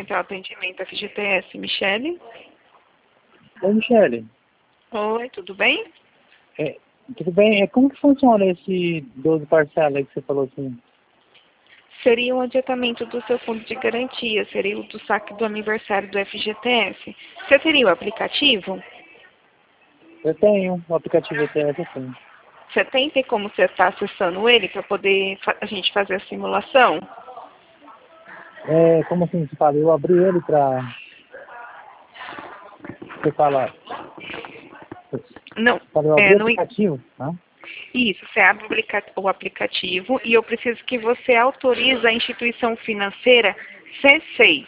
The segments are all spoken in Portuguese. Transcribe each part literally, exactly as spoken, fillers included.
Central Atendimento F G T S, Michele. Oi, Michele. Oi, tudo bem? É, tudo bem? É, como que funciona esse doze parcelas aí que você falou assim? Seria um adiantamento do seu fundo de garantia, seria o do saque do aniversário do F G T S. Você teria o aplicativo? Eu tenho o aplicativo E T S, eu tenho. Você tem, tem como você estar acessando ele para poder fa- a gente fazer a simulação? É, como assim se fala? Eu abri ele pra você falar. Não, Falei, eu abri é, o não, aplicativo, né? isso, você abre o aplica- o aplicativo e eu preciso que você autorize a instituição financeira C seis.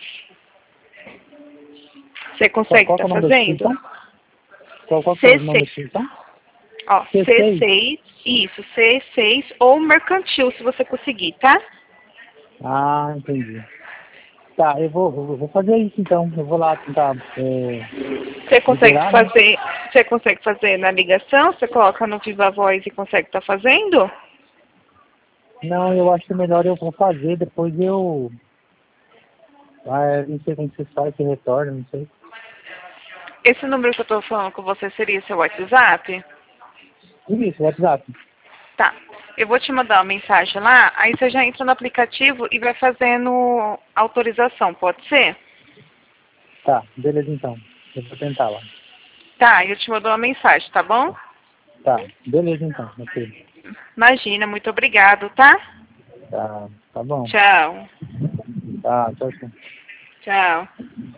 Você Qual, consegue qual que estar é o nome da fazendo? instituição? Qual, qual que é o nome da C seis. instituição? Ó, C seis? C seis, isso, C seis ou mercantil, se você conseguir, tá? Ah, entendi. Tá, eu vou, eu vou fazer isso então. Eu vou lá tentar é, Você consegue liberar, né? fazer, você consegue fazer na ligação? Você coloca no Viva Voz e consegue estar fazendo? Não, eu acho que melhor eu vou fazer, depois eu... Ah, não sei como que você faz, se retorna, não sei. Esse número que eu estou falando com você seria seu WhatsApp? Isso, WhatsApp. Tá. Eu vou te mandar uma mensagem lá, aí você já entra no aplicativo e vai fazendo autorização, pode ser? Tá, beleza então. Eu vou tentar lá. Tá, eu te mando uma mensagem, tá bom? Tá, beleza então, ok. Imagina, muito obrigado, tá? Tá, tá bom. Tchau. Tá, tchau, tchau. Tchau.